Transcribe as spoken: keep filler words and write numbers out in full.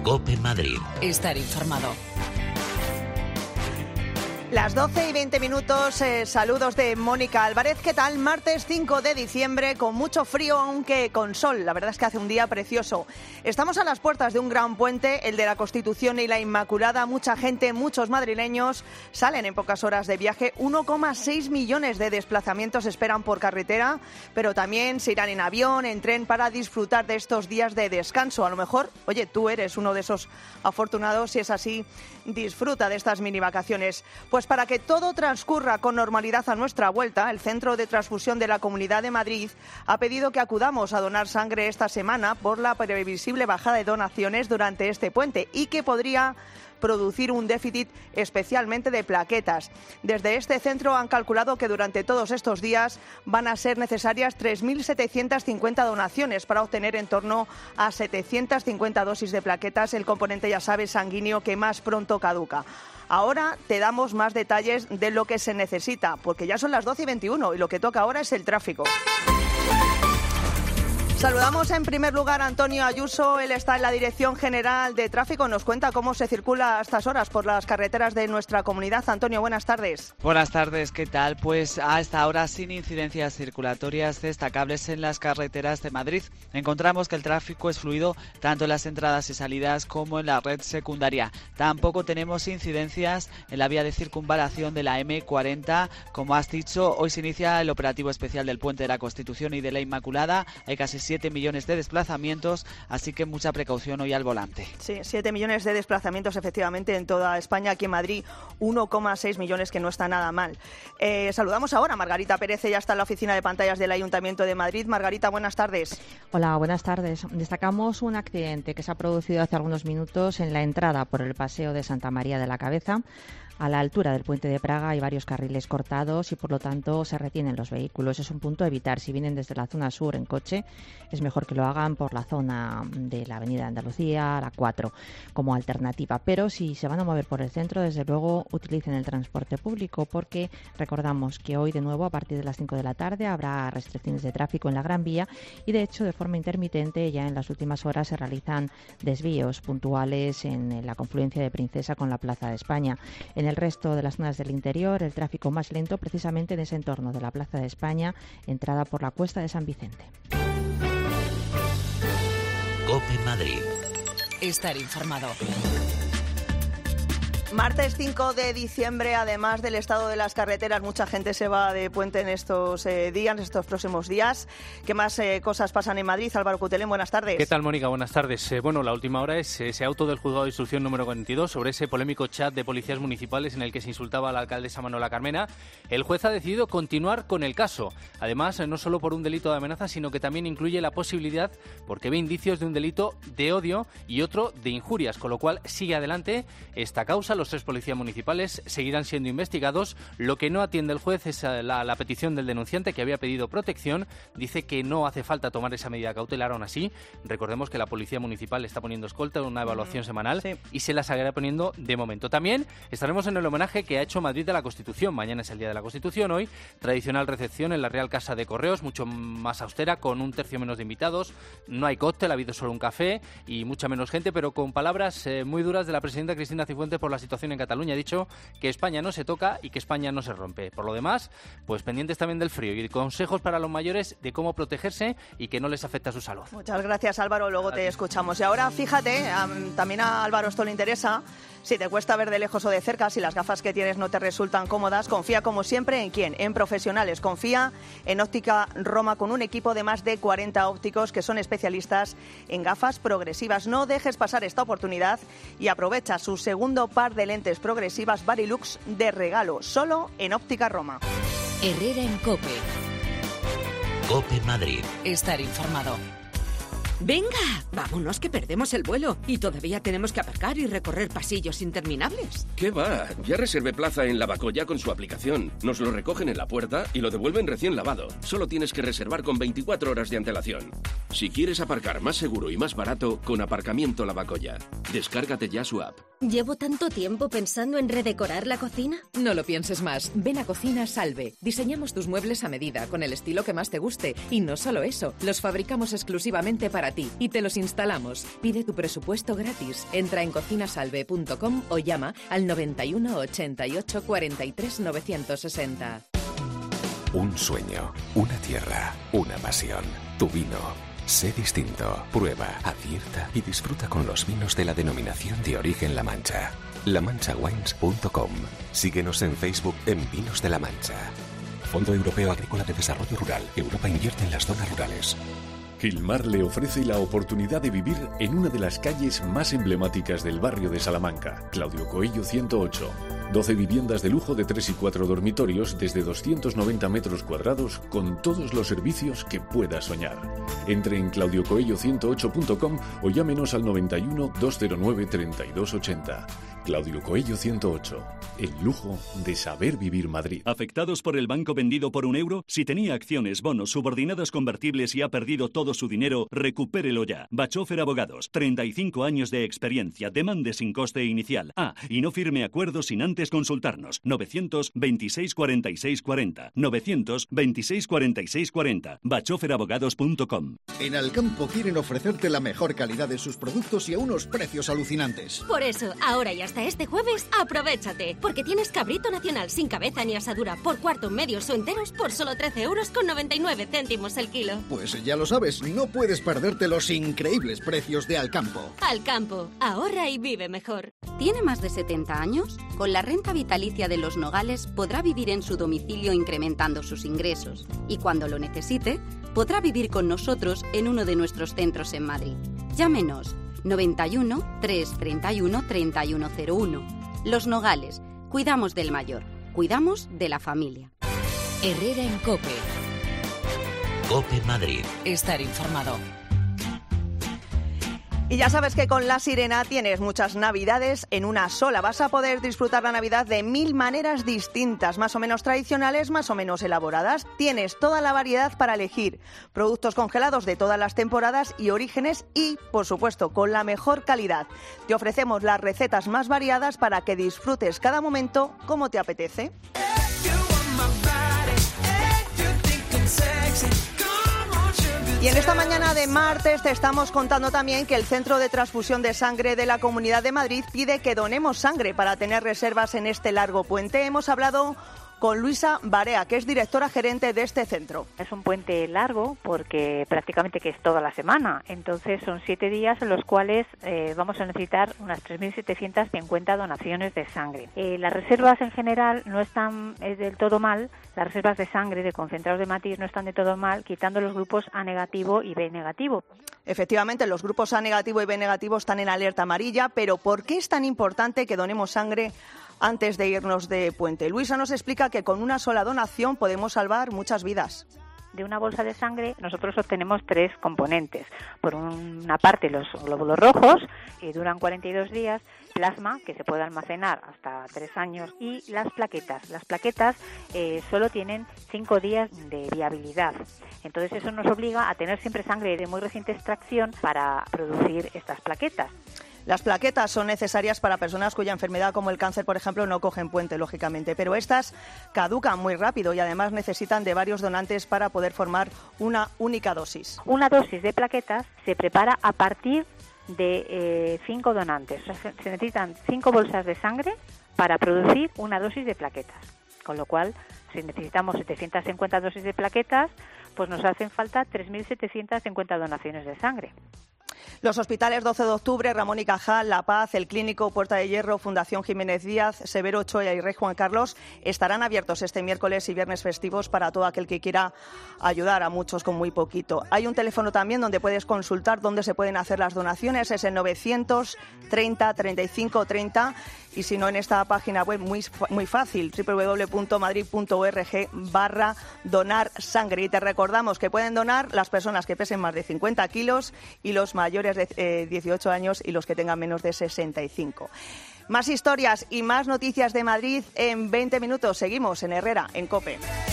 COPE Madrid. Estar informado. Las doce y veinte minutos, eh, saludos de Mónica Álvarez. ¿Qué tal? Martes cinco de diciembre, con mucho frío, aunque con sol. La verdad es que hace un día precioso. Estamos a las puertas de un gran puente, el de la Constitución y la Inmaculada. Mucha gente, muchos madrileños salen en pocas horas de viaje. uno coma seis millones de desplazamientos esperan por carretera, pero también se irán en avión, en tren, para disfrutar de estos días de descanso. A lo mejor, oye, tú eres uno de esos afortunados. Si es así, disfruta de estas mini vacaciones. Pues para que todo transcurra con normalidad a nuestra vuelta, el Centro de Transfusión de la Comunidad de Madrid ha pedido que acudamos a donar sangre esta semana por la previsible bajada de donaciones durante este puente y que podría producir un déficit especialmente de plaquetas. Desde este centro han calculado que durante todos estos días van a ser necesarias tres mil setecientas cincuenta donaciones para obtener en torno a setecientas cincuenta dosis de plaquetas, el componente, ya sabes, sanguíneo que más pronto caduca. Ahora te damos más detalles de lo que se necesita, porque ya son las doce y veintiuno y lo que toca ahora es el tráfico. Saludamos en primer lugar a Antonio Ayuso. Él está en la Dirección General de Tráfico. Nos cuenta cómo se circula a estas horas por las carreteras de nuestra comunidad. Antonio, buenas tardes. Buenas tardes, ¿qué tal? Pues a esta hora sin incidencias circulatorias destacables en las carreteras de Madrid. Encontramos que el tráfico es fluido tanto en las entradas y salidas como en la red secundaria. Tampoco tenemos incidencias en la vía de circunvalación de la eme cuarenta. Como has dicho, hoy se inicia el operativo especial del Puente de la Constitución y de la Inmaculada. Hay casi siete millones de desplazamientos, así que mucha precaución hoy al volante. Sí, siete millones de desplazamientos efectivamente en toda España. Aquí en Madrid uno coma seis millones, que no está nada mal. Eh, saludamos ahora a Margarita Pérez, ya está en la oficina de pantallas del Ayuntamiento de Madrid. Margarita, buenas tardes. Hola, buenas tardes. Destacamos un accidente que se ha producido hace algunos minutos en la entrada por el Paseo de Santa María de la Cabeza. A la altura del puente de Praga hay varios carriles cortados y por lo tanto se retienen los vehículos. Es un punto a evitar. Si vienen desde la zona sur en coche, es mejor que lo hagan por la zona de la Avenida de Andalucía, la cuatro, como alternativa. Pero si se van a mover por el centro, desde luego utilicen el transporte público, porque recordamos que hoy de nuevo a partir de las cinco de la tarde habrá restricciones de tráfico en la Gran Vía y de hecho de forma intermitente ya en las últimas horas se realizan desvíos puntuales en la confluencia de Princesa con la Plaza de España. En el resto de las zonas del interior, el tráfico más lento precisamente en ese entorno de la Plaza de España, entrada por la Cuesta de San Vicente. COPE Madrid. Estar informado. Martes cinco de diciembre, además del estado de las carreteras, mucha gente se va de puente en estos eh, días, en estos próximos días. ¿Qué más eh, cosas pasan en Madrid? Álvaro Cutelén, buenas tardes. ¿Qué tal, Mónica? Buenas tardes. Eh, bueno, la última hora es ese auto del juzgado de instrucción número cuarenta y dos sobre ese polémico chat de policías municipales en el que se insultaba a la alcaldesa Manuela Carmena. El juez ha decidido continuar con el caso. Además, eh, no solo por un delito de amenaza, sino que también incluye la posibilidad, porque ve indicios de un delito de odio y otro de injurias, con lo cual sigue adelante esta causa. Los tres policías municipales seguirán siendo investigados. Lo que no atiende el juez es la, la petición del denunciante, que había pedido protección. Dice que no hace falta tomar esa medida cautelar aún así. Recordemos que la policía municipal está poniendo escolta en una evaluación semanal, sí, y se la seguirá poniendo de momento. También estaremos en el homenaje que ha hecho Madrid de la Constitución. Mañana es el Día de la Constitución. Hoy, tradicional recepción en la Real Casa de Correos, mucho más austera, con un tercio menos de invitados. No hay cóctel, ha habido solo un café y mucha menos gente, pero con palabras eh, muy duras de la presidenta Cristina Cifuentes por la situación en Cataluña. Ha dicho que España no se toca y que España no se rompe. Por lo demás, pues pendientes también del frío y consejos para los mayores de cómo protegerse y que no les afecte a su salud. Muchas gracias, Álvaro. Luego te escuchamos. Y ahora, fíjate, um, también a Álvaro esto le interesa. Si te cuesta ver de lejos o de cerca, si las gafas que tienes no te resultan cómodas, confía como siempre en quién, en profesionales. Confía en Óptica Roma, con un equipo de más de cuarenta ópticos que son especialistas en gafas progresivas. No dejes pasar esta oportunidad y aprovecha su segundo par de lentes progresivas Varilux de regalo, solo en Óptica Roma. Herrera en COPE. COPE Madrid. Estar informado. Venga, vámonos que perdemos el vuelo y todavía tenemos que aparcar y recorrer pasillos interminables. ¿Qué va? Ya reservé plaza en Lavacolla con su aplicación. Nos lo recogen en la puerta y lo devuelven recién lavado. Solo tienes que reservar con veinticuatro horas de antelación. Si quieres aparcar más seguro y más barato, con Aparcamiento Lavacolla. Descárgate ya su app. ¿Llevo tanto tiempo pensando en redecorar la cocina? No lo pienses más. Ven a Cocina Salve. Diseñamos tus muebles a medida, con el estilo que más te guste. Y no solo eso, los fabricamos exclusivamente para ti y te los instalamos. Pide tu presupuesto gratis. Entra en cocinasalve punto com o llama al noventa y uno, ochenta y ocho, cuarenta y tres, novecientos sesenta. Un sueño, una tierra, una pasión. Tu vino. Sé distinto. Prueba, acierta y disfruta con los vinos de la denominación de origen La Mancha. la mancha wines punto com. Síguenos en Facebook en Vinos de La Mancha. Fondo Europeo Agrícola de Desarrollo Rural. Europa invierte en las zonas rurales. Gilmar le ofrece la oportunidad de vivir en una de las calles más emblemáticas del barrio de Salamanca, Claudio Coello ciento ocho. doce viviendas de lujo de tres y cuatro dormitorios desde doscientos noventa metros cuadrados con todos los servicios que pueda soñar. Entre en claudio coello ciento ocho punto com o llámenos al noventa y uno, doscientos nueve, treinta y dos ochenta. Claudio Coello ciento ocho. El lujo de saber vivir Madrid. ¿Afectados por el banco vendido por un euro? Si tenía acciones, bonos, subordinadas convertibles y ha perdido todo su dinero, recupérelo ya. Bachofer Abogados. treinta y cinco años de experiencia. Demande sin coste inicial. Ah, y no firme acuerdos sin antes consultarnos. novecientos veintiséis, cuarenta y seis, cuarenta. novecientos veintiséis, cuarenta y seis, cuarenta. bachofer abogados punto com. En Alcampo quieren ofrecerte la mejor calidad de sus productos y a unos precios alucinantes. Por eso, ahora y hasta este jueves, aprovéchate. Porque tienes cabrito nacional sin cabeza ni asadura por cuarto, medios o enteros por solo trece euros con noventa y nueve céntimos el kilo. Pues ya lo sabes, no puedes perderte los increíbles precios de Alcampo. Alcampo, ahorra y vive mejor. ¿Tiene más de setenta años? Con la renta vitalicia de Los Nogales podrá vivir en su domicilio incrementando sus ingresos. Y cuando lo necesite, podrá vivir con nosotros en uno de nuestros centros en Madrid. Llámenos noventa y uno, trescientos treinta y uno, treinta y uno cero uno. Los Nogales. Cuidamos del mayor. Cuidamos de la familia. Herrera en COPE. COPE Madrid. Estar informado. Y ya sabes que con La Sirena tienes muchas navidades en una sola. Vas a poder disfrutar la Navidad de mil maneras distintas, más o menos tradicionales, más o menos elaboradas. Tienes toda la variedad para elegir. Productos congelados de todas las temporadas y orígenes y, por supuesto, con la mejor calidad. Te ofrecemos las recetas más variadas para que disfrutes cada momento como te apetece. Y en esta mañana de martes te estamos contando también que el Centro de Transfusión de Sangre de la Comunidad de Madrid pide que donemos sangre para tener reservas en este largo puente. Hemos hablado con Luisa Barea, que es directora gerente de este centro. Es un puente largo porque prácticamente que es toda la semana, entonces son siete días en los cuales eh, vamos a necesitar unas tres mil setecientas cincuenta donaciones de sangre. Eh, las reservas en general no están eh, del todo mal, las reservas de sangre de concentrados de hematis no están de todo mal, quitando los grupos A negativo y B negativo. Efectivamente, los grupos A negativo y B negativo están en alerta amarilla, pero ¿por qué es tan importante que donemos sangre antes de irnos de puente? Luisa nos explica que con una sola donación podemos salvar muchas vidas. De una bolsa de sangre nosotros obtenemos tres componentes. Por una parte los glóbulos rojos, que duran cuarenta y dos días, plasma, que se puede almacenar hasta tres años, y las plaquetas. Las plaquetas eh, solo tienen cinco días de viabilidad. Entonces eso nos obliga a tener siempre sangre de muy reciente extracción para producir estas plaquetas. Las plaquetas son necesarias para personas cuya enfermedad, como el cáncer, por ejemplo, no cogen puente, lógicamente, pero estas caducan muy rápido y además necesitan de varios donantes para poder formar una única dosis. Una dosis de plaquetas se prepara a partir de eh, cinco donantes. O sea, se necesitan cinco bolsas de sangre para producir una dosis de plaquetas, con lo cual, si necesitamos setecientas cincuenta dosis de plaquetas, pues nos hacen falta tres mil setecientas cincuenta donaciones de sangre. Los hospitales doce de octubre, Ramón y Cajal, La Paz, El Clínico, Puerta de Hierro, Fundación Jiménez Díaz, Severo Ochoa y Rey Juan Carlos estarán abiertos este miércoles y viernes festivos para todo aquel que quiera ayudar a muchos con muy poquito. Hay un teléfono también donde puedes consultar dónde se pueden hacer las donaciones, es el novecientos treinta, treinta y cinco treinta, y si no en esta página web muy, muy fácil, doble u doble u doble u punto madrid punto org barra donar sangre. Y te recordamos que pueden donar las personas que pesen más de cincuenta kilos y los mayores de eh, dieciocho años y los que tengan menos de sesenta y cinco. Más historias y más noticias de Madrid en veinte minutos. Seguimos en Herrera, en COPE.